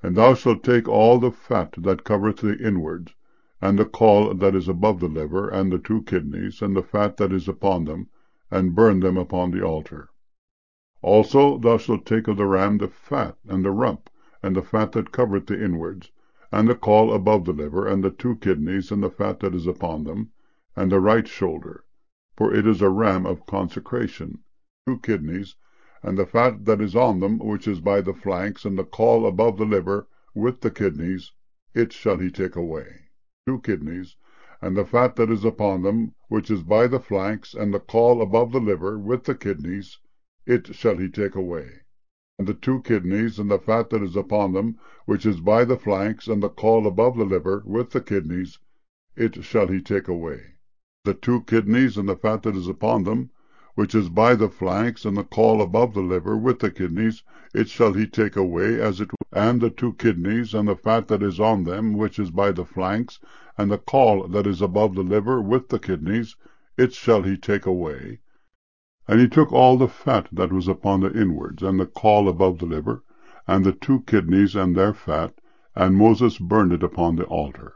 And thou shalt take all the fat that covereth the inwards, and the caul that is above the liver, and the 2 kidneys, and the fat that is upon them, and burn them upon the altar. Also thou shalt take of the ram the fat, and the rump, and the fat that covereth the inwards, and the caul above the liver, and the 2 kidneys, and the fat that is upon them, and the right shoulder, for it is a ram of consecration, 2 kidneys, and the fat that is on them, which is by the flanks, and the caul above the liver, with the kidneys, it shall he take away. 2 kidneys, and the fat that is upon them, which is by the flanks, and the caul above the liver, with the kidneys, it shall he take away. And the 2 kidneys, and the fat that is upon them, which is by the flanks, and the caul above the liver, with the kidneys, it shall he take away. The 2 kidneys, and the fat that is upon them, which is by the flanks, and the caul above the liver, with the kidneys, it shall he take away, as it was. And the 2 kidneys, and the fat that is on them, which is by the flanks, and the caul that is above the liver, with the kidneys, it shall he take away. And he took all the fat that was upon the inwards, and the caul above the liver, and the 2 kidneys and their fat, and Moses burned it upon the altar.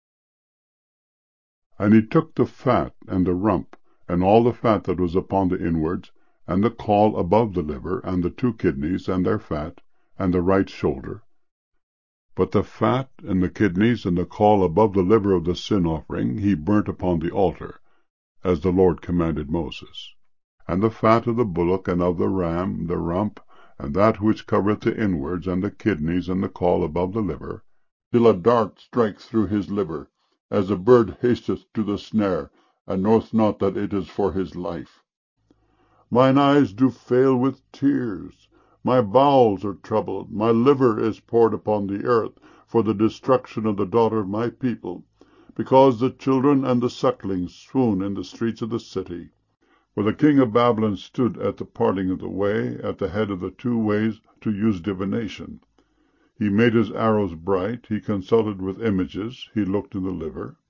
And he took the fat, and the rump, and all the fat that was upon the inwards, and the caul above the liver, and the 2 kidneys and their fat, and the right shoulder. But the fat, and the kidneys, and the caul above the liver of the sin offering he burnt upon the altar, as the Lord commanded Moses. And the fat of the bullock, and of the ram, the rump, and that which covereth the inwards, and the kidneys, and the caul above the liver, till a dart strike through his liver, as a bird hasteth to the snare, and knoweth not that it is for his life. Mine eyes do fail with tears, my bowels are troubled, my liver is poured upon the earth, for the destruction of the daughter of my people, because the children and the sucklings swoon in the streets of the city. For the king of Babylon stood at the parting of the way, at the head of the 2 ways, to use divination. He made his arrows bright, he consulted with images, he looked in the liver.